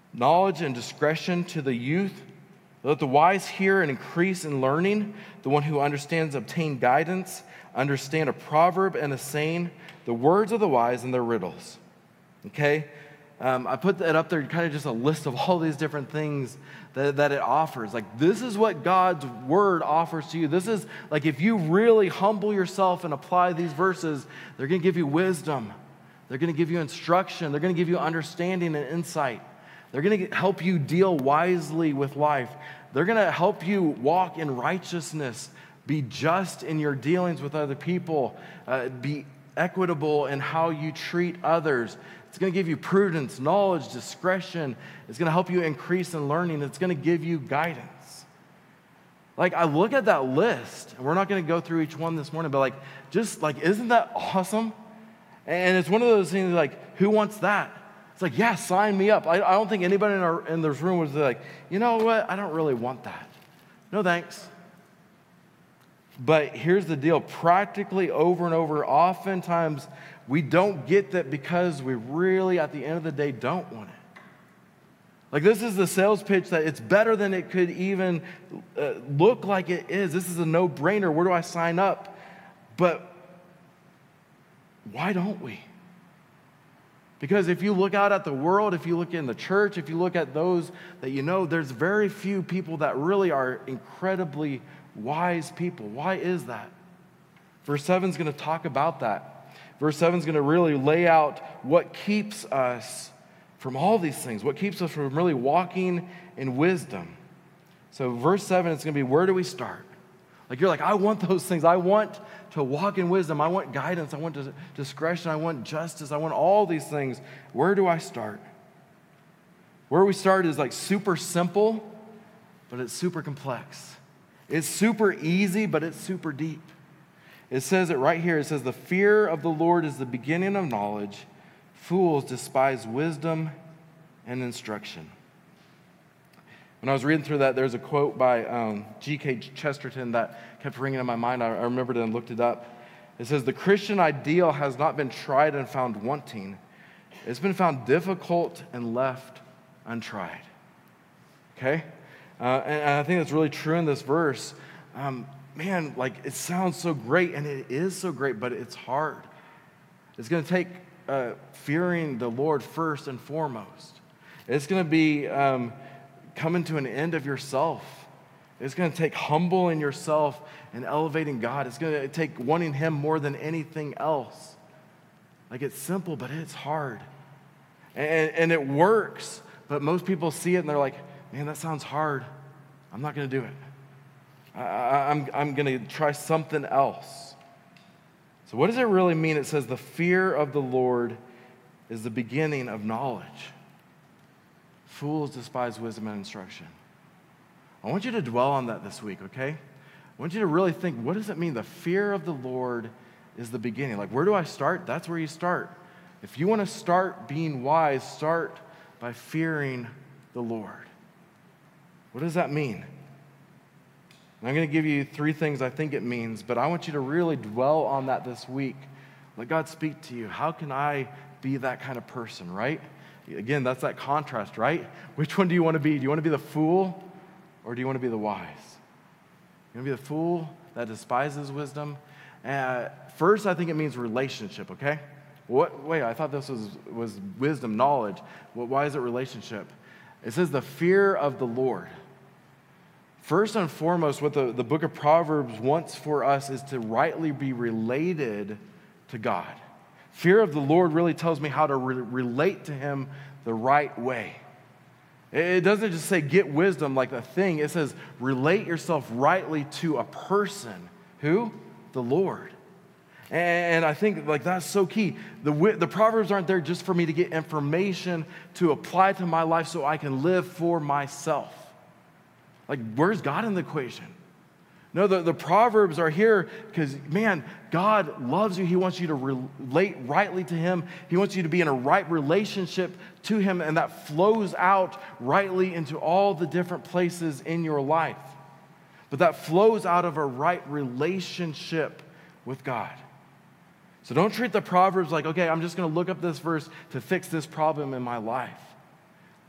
knowledge and discretion to the youth. Let the wise hear and increase in learning. The one who understands obtain guidance. Understand a proverb and a saying, the words of the wise and their riddles. Okay? Um, I put that up there, kind of just a list of all these different things that, that it offers. Like, this is what God's word offers to you. This is, like, if you really humble yourself and apply these verses, they're going to give you wisdom. They're going to give you instruction. They're going to give you understanding and insight. They're going to help you deal wisely with life. They're going to help you walk in righteousness, be just in your dealings with other people, uh, be equitable in how you treat others. It's going to give you prudence, knowledge, discretion. It's going to help you increase in learning. It's going to give you guidance. Like, I look at that list, and we're not going to go through each one this morning, but like, just like, isn't that awesome? And it's one of those things like, who wants that? It's like, yeah, sign me up. I, I don't think anybody in, our, in this room was like, you know what? I don't really want that. No thanks. But here's the deal. Practically over and over, oftentimes we don't get that because we really, at the end of the day, don't want it. Like, this is the sales pitch that it's better than it could even uh, look like it is. This is a no-brainer. Where do I sign up? But why don't we? Because if you look out at the world, if you look in the church, if you look at those that you know, there's very few people that really are incredibly wise people. Why is that? Verse seven is going to talk about that. Verse seven is going to really lay out what keeps us from all these things, what keeps us from really walking in wisdom. So verse seven, it's going to be, where do we start? Like, you're like, I want those things. I want to walk in wisdom. I want guidance. I want discretion. I want justice. I want all these things. Where do I start? Where we start is like super simple, but it's super complex. It's super easy, but it's super deep. It says it right here. It says, the fear of the Lord is the beginning of knowledge. Fools despise wisdom and instruction. When I was reading through that, there's a quote by um, G K Chesterton that kept ringing in my mind. I, I remembered it and looked it up. It says, the Christian ideal has not been tried and found wanting. It's been found difficult and left untried. Okay? Uh, and, and I think that's really true in this verse. Um, man, like, it sounds so great, and it is so great, but it's hard. It's going to take uh, fearing the Lord first and foremost. It's going to be um, coming to an end of yourself. It's going to take humbling yourself and elevating God. It's going to take wanting Him more than anything else. Like, it's simple, but it's hard. And, and it works, but most people see it and they're like, man, that sounds hard. I'm not going to do it. I, I, I'm, I'm going to try something else. So what does it really mean? It says the fear of the Lord is the beginning of knowledge. Fools despise wisdom and instruction. I want you to dwell on that this week, okay? I want you to really think, what does it mean? The fear of the Lord is the beginning. Like, where do I start? That's where you start. If you want to start being wise, start by fearing the Lord. What does that mean? And I'm going to give you three things I think it means, but I want you to really dwell on that this week. Let God speak to you. How can I be that kind of person, right? Again, that's that contrast, right? Which one do you want to be? Do you want to be the fool or do you want to be the wise? You want to be the fool that despises wisdom? Uh, first, I think it means relationship, okay? What? Wait, I thought this was, was wisdom, knowledge. Well, why is it relationship? It says the fear of the Lord. First and foremost, what the, the book of Proverbs wants for us is to rightly be related to God. Fear of the Lord really tells me how to re- relate to Him the right way. It doesn't just say get wisdom like a thing. It says relate yourself rightly to a person. Who? The Lord. And I think like that's so key. The, the Proverbs aren't there just for me to get information to apply to my life so I can live for myself. Like, where's God in the equation? No, the, the Proverbs are here because, man, God loves you. He wants you to relate rightly to Him. He wants you to be in a right relationship to Him, and that flows out rightly into all the different places in your life. But that flows out of a right relationship with God. So don't treat the Proverbs like, okay, I'm just going to look up this verse to fix this problem in my life.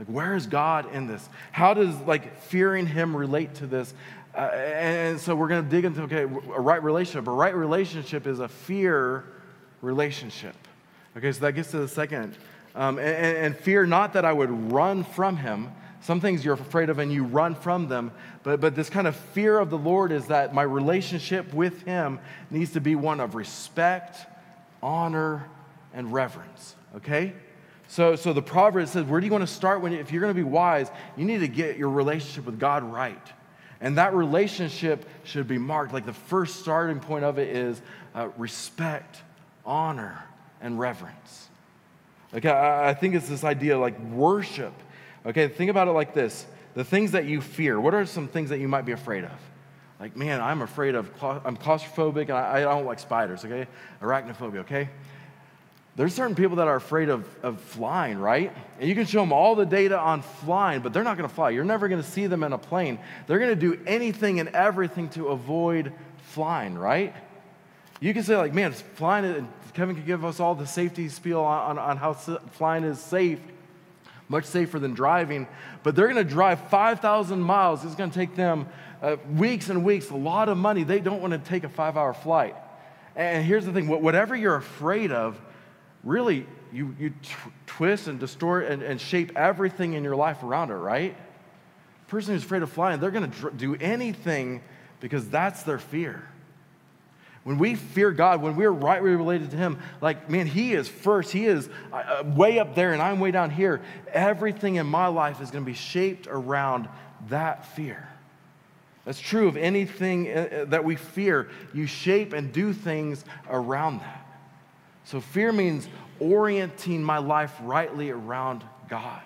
Like, where is God in this? How does, like, fearing him relate to this? Uh, and so we're going to dig into, okay, a right relationship. A right relationship is a fear relationship. Okay, so that gets to the second. Um, and, and fear not that I would run from him. Some things you're afraid of and you run from them. But, but this kind of fear of the Lord is that my relationship with him needs to be one of respect, honor, and reverence. Okay? So, so the proverb says, where do you want to start? When if you're going to be wise, you need to get your relationship with God right. And that relationship should be marked. Like the first starting point of it is uh, respect, honor, and reverence. Okay, I, I think it's this idea like worship. Okay, think about it like this. The things that you fear, what are some things that you might be afraid of? Like, man, I'm afraid of, I'm claustrophobic and I, I don't like spiders, okay? Arachnophobia, okay? There's certain people that are afraid of, of flying, right? And you can show them all the data on flying, but they're not going to fly. You're never going to see them in a plane. They're going to do anything and everything to avoid flying, right? You can say like, man, flying, and Kevin could give us all the safety spiel on, on, on how flying is safe, much safer than driving, but they're going to drive five thousand miles. It's going to take them uh, weeks and weeks, a lot of money. They don't want to take a five-hour flight. And here's the thing, whatever you're afraid of, really, you, you t- twist and distort and, and shape everything in your life around it, right? The person who's afraid of flying, they're going to dr- do anything because that's their fear. When we fear God, when we're rightly related to him, like, man, he is first. He is uh, way up there and I'm way down here. Everything in my life is going to be shaped around that fear. That's true of anything that we fear. You shape and do things around that. So fear means orienting my life rightly around God.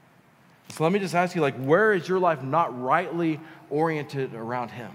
So let me just ask you, like, where is your life not rightly oriented around him?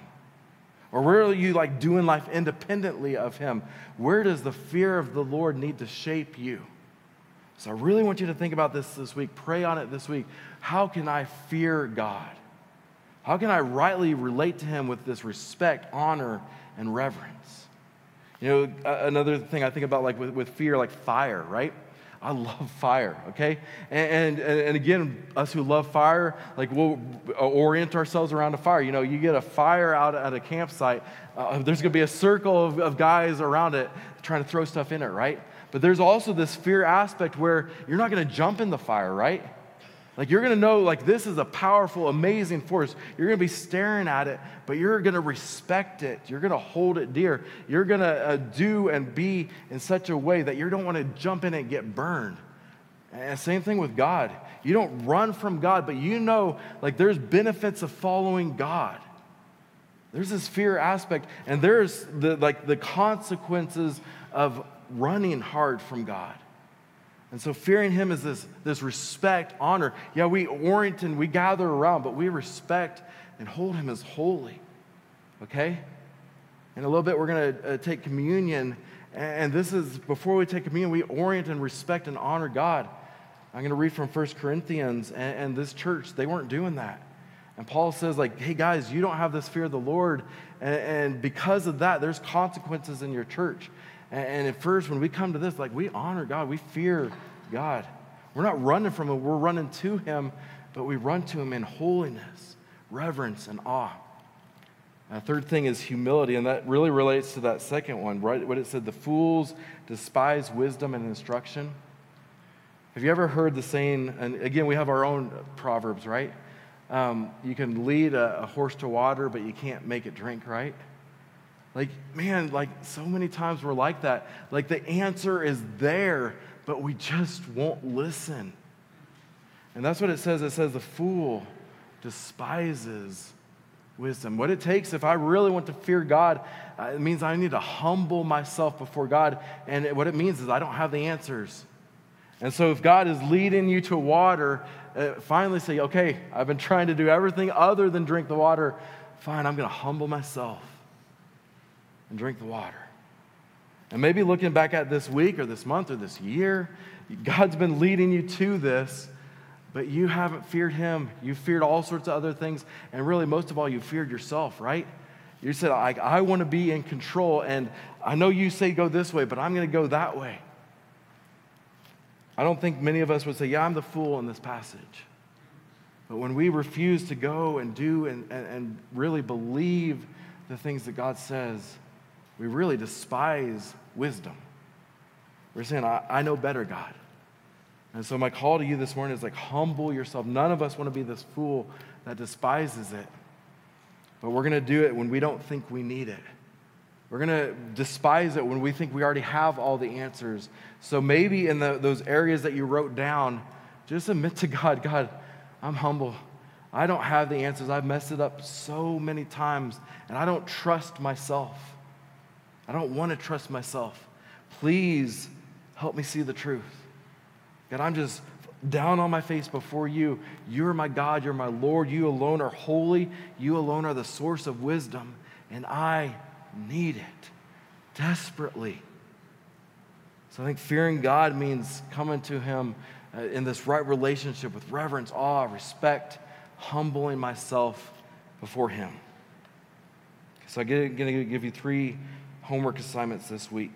Or where are you, like, doing life independently of him? Where does the fear of the Lord need to shape you? So I really want you to think about this this week. Pray on it this week. How can I fear God? How can I rightly relate to him with this respect, honor, and reverence? You know, another thing I think about, like with, with fear, like fire, right? I love fire, okay? And, and and again, us who love fire, like we'll orient ourselves around a fire. You know, you get a fire out at a campsite, uh, there's gonna be a circle of, of guys around it trying to throw stuff in it, right? But there's also this fear aspect where you're not gonna jump in the fire, right? Like you're gonna know, like this is a powerful, amazing force. You're gonna be staring at it, but you're gonna respect it. You're gonna hold it dear. You're gonna uh, do and be in such a way that you don't wanna jump in and get burned. And same thing with God. You don't run from God, but you know, like there's benefits of following God. There's this fear aspect, and there's the like the consequences of running hard from God. And so fearing him is this, this respect, honor. Yeah, we orient and we gather around, but we respect and hold him as holy. Okay? In a little bit, we're going to uh, take communion. And this is, before we take communion, we orient and respect and honor God. I'm going to read from First Corinthians. And, and this church, they weren't doing that. And Paul says, like, hey, guys, you don't have this fear of the Lord. And, and because of that, there's consequences in your church. And at first, when we come to this, like, we honor God, we fear God. We're not running from him, we're running to him, but we run to him in holiness, reverence, and awe. And the third thing is humility, and that really relates to that second one, right? What it said, the fools despise wisdom and instruction. Have you ever heard the saying, and again, we have our own proverbs, right? Um, you can lead a, a horse to water, but you can't make it drink, right? Like, man, like so many times we're like that. Like the answer is there, but we just won't listen. And that's what it says. It says the fool despises wisdom. What it takes, if I really want to fear God, uh, it means I need to humble myself before God. And it, what it means is I don't have the answers. And so if God is leading you to water, uh, finally say, okay, I've been trying to do everything other than drink the water. Fine, I'm going to humble myself and drink the water. And maybe looking back at this week or this month or this year, God's been leading you to this, but you haven't feared him. You feared all sorts of other things, and really most of all, you feared yourself, right? You said, I, I want to be in control, and I know you say go this way, but I'm going to go that way. I don't think many of us would say, yeah, I'm the fool in this passage. But when we refuse to go and do and, and, and really believe the things that God says, we really despise wisdom. We're saying, I, I know better, God. And so my call to you this morning is like, humble yourself. None of us want to be this fool that despises it. But we're going to do it when we don't think we need it. We're going to despise it when we think we already have all the answers. So maybe in the, those areas that you wrote down, just admit to God, God, I'm humble. I don't have the answers. I've messed it up so many times, and I don't trust myself. I don't want to trust myself. Please help me see the truth. God, I'm just down on my face before you. You're my God. You're my Lord. You alone are holy. You alone are the source of wisdom, and I need it desperately. So I think fearing God means coming to him uh, in this right relationship with reverence, awe, respect, humbling myself before him. So I'm going to give you three homework assignments this week,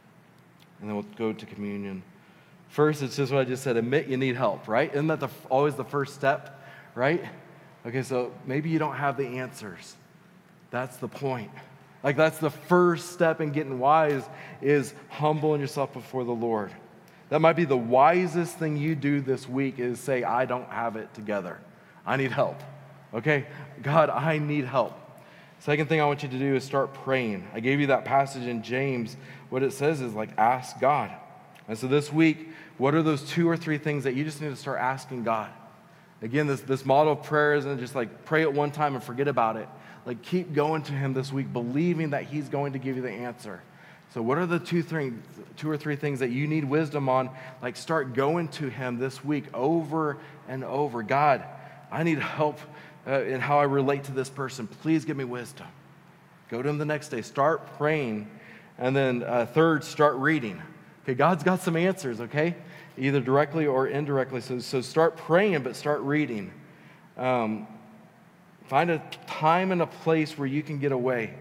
and then we'll go to communion. First, it's just what I just said, admit you need help, right? Isn't that the, always the first step, right? Okay, so maybe you don't have the answers. That's the point. Like, that's the first step in getting wise, is humbling yourself before the Lord. That might be the wisest thing you do this week, is say, I don't have it together. I need help. Okay? God, I need help. Second thing I want you to do is start praying. I gave you that passage in James. What it says is, like, ask God. And so this week, what are those two or three things that you just need to start asking God? Again, this, this model of prayer isn't just like pray it one time and forget about it. Like, keep going to him this week, believing that he's going to give you the answer. So what are the two, three, two or three things that you need wisdom on? Like, start going to him this week over and over. God, I need help uh, in how I relate to this person. Please give me wisdom. Go to him the next day. Start praying. And then uh, third, start reading. Okay, God's got some answers, okay? Either directly or indirectly. So, so start praying, but start reading. Um, find a time and a place where you can get away.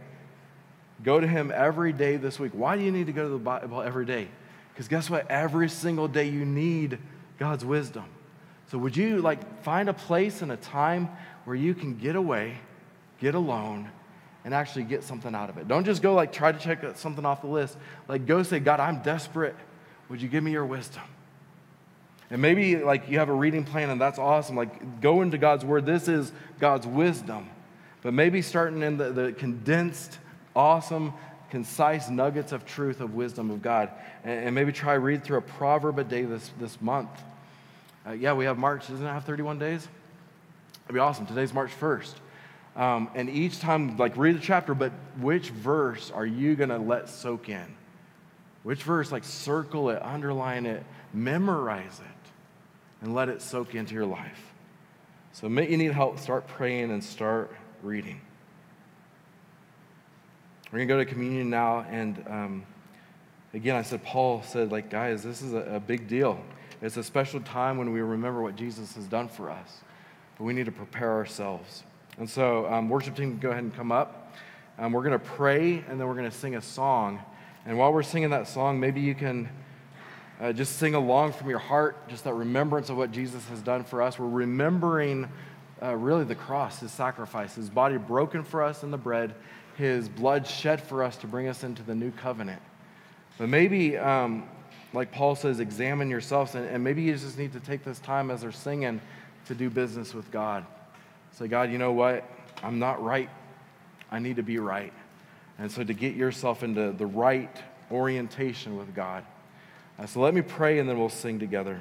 Go to him every day this week. Why do you need to go to the Bible every day? Because guess what? Every single day you need God's wisdom. So would you like find a place and a time where you can get away, get alone, and actually get something out of it? Don't just go like try to check something off the list. Like, go say, God, I'm desperate. Would you give me your wisdom? And maybe like you have a reading plan, and that's awesome. Like, go into God's word. This is God's wisdom. But maybe starting in the, the condensed, awesome, concise nuggets of truth of wisdom of God. And, and maybe try read through a proverb a day this, this month. Uh, yeah, we have March. Doesn't it have thirty-one days? That'd be awesome. Today's March first. Um, and each time, like, read a chapter, but which verse are you going to let soak in? Which verse, like, circle it, underline it, memorize it, and let it soak into your life. So admit you need help, start praying, and start reading. We're going to go to communion now, and um, again, I said, Paul said, like, guys, this is a, a big deal. It's a special time when we remember what Jesus has done for us, but we need to prepare ourselves. And so um, worship team, go ahead and come up. Um, we're going to pray, and then we're going to sing a song. And while we're singing that song, maybe you can uh, just sing along from your heart, just that remembrance of what Jesus has done for us. We're remembering uh, really the cross, his sacrifice, his body broken for us in the bread, his blood shed for us to bring us into the new covenant. But maybe, um, like Paul says, examine yourselves, and, and maybe you just need to take this time as they're singing to do business with God. Say, God, you know what? I'm not right. I need to be right. And so to get yourself into the right orientation with God. Uh, so let me pray, and then we'll sing together.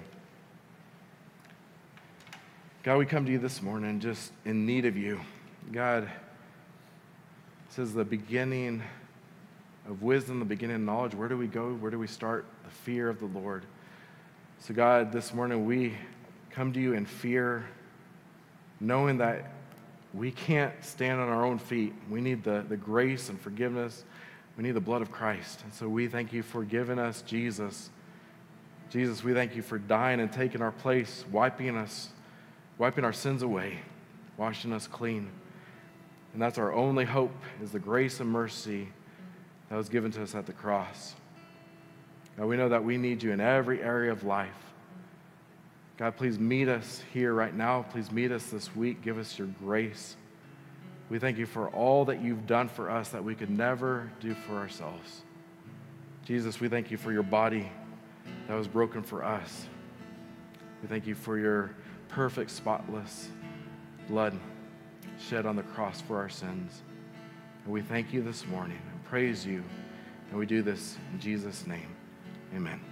God, we come to you this morning just in need of you. God, this is the beginning of wisdom, the beginning of knowledge. Where do we go? Where do we start? The fear of the Lord. So God, this morning we come to you in fear, knowing that we can't stand on our own feet. We need the, the grace and forgiveness. We need the blood of Christ. And so we thank you for giving us Jesus. Jesus, we thank you for dying and taking our place, wiping us, wiping our sins away, washing us clean. And that's our only hope, is the grace and mercy that was given to us at the cross. God, we know that we need you in every area of life. God, please meet us here right now. Please meet us this week. Give us your grace. We thank you for all that you've done for us that we could never do for ourselves. Jesus, we thank you for your body that was broken for us. We thank you for your perfect, spotless blood shed on the cross for our sins. And we thank you this morning and praise you. And we do this in Jesus' name. Amen.